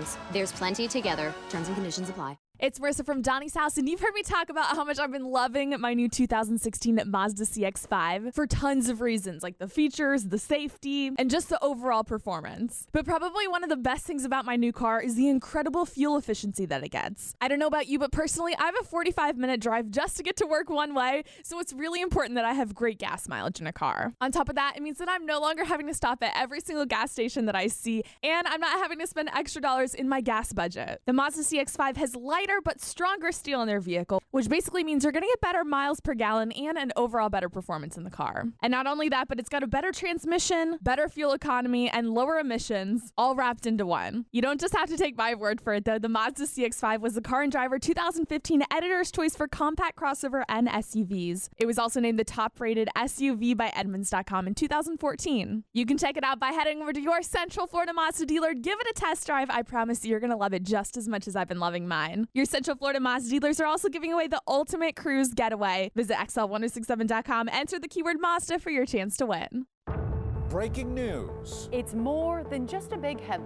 savings. There's plenty together. Terms and conditions apply. It's Marissa from Donnie's house, and you've heard me talk about how much I've been loving my new 2016 Mazda CX-5 for tons of reasons, like the features, the safety, and just the overall performance. But probably one of the best things about my new car is the incredible fuel efficiency that it gets. I don't know about you, but personally, I have a 45-minute drive just to get to work one way, so it's really important that I have great gas mileage in a car. On top of that, it means that I'm no longer having to stop at every single gas station that I see, and I'm not having to spend extra dollars in my gas budget. The Mazda CX-5 has lighter but stronger steel in their vehicle, which basically means you're going to get better miles per gallon and an overall better performance in the car. And not only that, but it's got a better transmission, better fuel economy, and lower emissions, all wrapped into one. You don't just have to take my word for it, though. The Mazda CX-5 was the Car and Driver 2015 Editor's Choice for compact crossover and SUVs. It was also named the top-rated SUV by Edmunds.com in 2014. You can check it out by heading over to your Central Florida Mazda dealer. Give it a test drive. I promise you're going to love it just as much as I've been loving mine. Your Central Florida Mazda dealers are also giving away the ultimate cruise getaway. Visit XL1067.com, enter the keyword Mazda for your chance to win. Breaking news. It's more than just a big headline.